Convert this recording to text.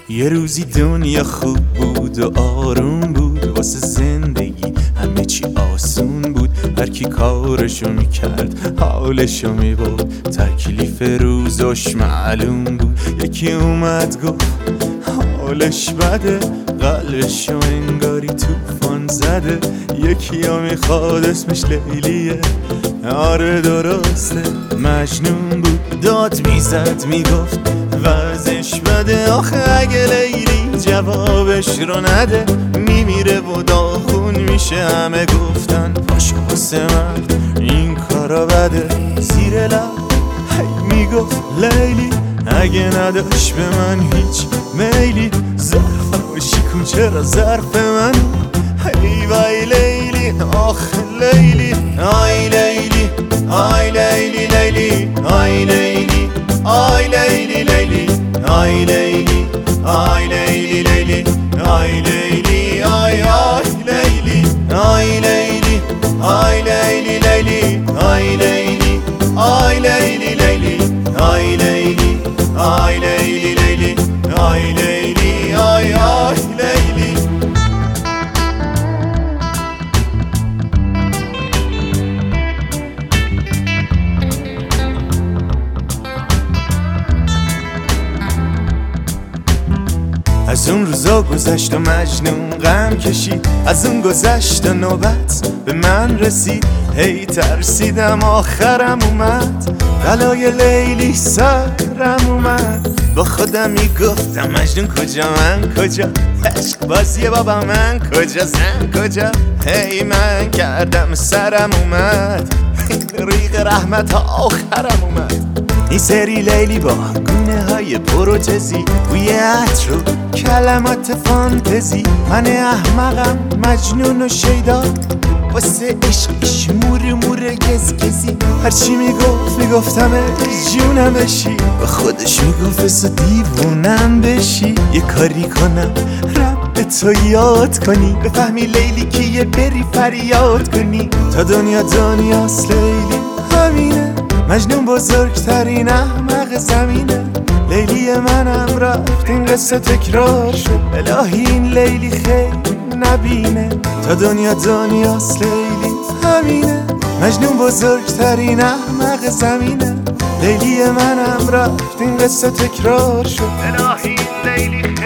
یه روزی دنیا خوب بود و آروم بود، واسه زندگی همه چی آسون بود. هر کی کارشو میکرد حالشو میبرد، تکلیف روزش معلوم بود. یکی اومد گفت حالش بده، قلبشو انگاری طوفان زده. یکی ها میخواد اسمش لیلیه، آره درسته مجنون بود. داد میزد میگفت وضعش بده، آخه اگه لیلی جوابش رو نده میمیره و داغون میشه. همه گفتن پاشو واسه مرد این کارا بده. زیر لب هی میگفت لیلی اگه نداشت به من هیچ میلی، ظرفم شکن چرا ظرف من. هی وای لیلی آخ لیلی، آی لیلی آی لیلی لیلی، آی لیلی آی لیلی لیلی، آی لیلی آی لیلی لیلی، آی لیلی آی آی لیلی، آی لیلی آی لیلی لیلی، آی لیلی آی لیلی لیلی، آی لیلی آی لیلی لیلی، آی لیلی آی آی لیلی. از اون روزا گذشت و مجنون غم کشید، از اون گذشت و نوبت به من رسید. ترسیدم آخرم اومد، بلای لیلی سرم اومد. با خودم میگفتم مجنون کجا من کجا، عشق بازی بابا من کجا زن کجا. من کردم سرم اومد، ریق رحمت آخرم اومد. این سری لیلی با گونه های پروتزی، بوی عطر و کلمات فانتزی. من احمقم مجنون و شیدا، واسه عشقش مور گزگزی. هرچی میگفتم جونم بشی، با خودش میگفت بسا دیوونم بشی. یه کاری کنم رب تو یاد کنی، بفهمی لیلی کیه بری فریاد کنی. تا دنیاست لیلی همینه، مجنون بزرگترین احمق زمینه. لیلی منم رفت این قصه تکرار شد، الهی این لیلی خیلی نبینه. تا دنیاست لیلی همینه، مجنون بزرگترین احمق زمینه. لیلی منم رفت این قصه تکرار شد، الهی این لیلی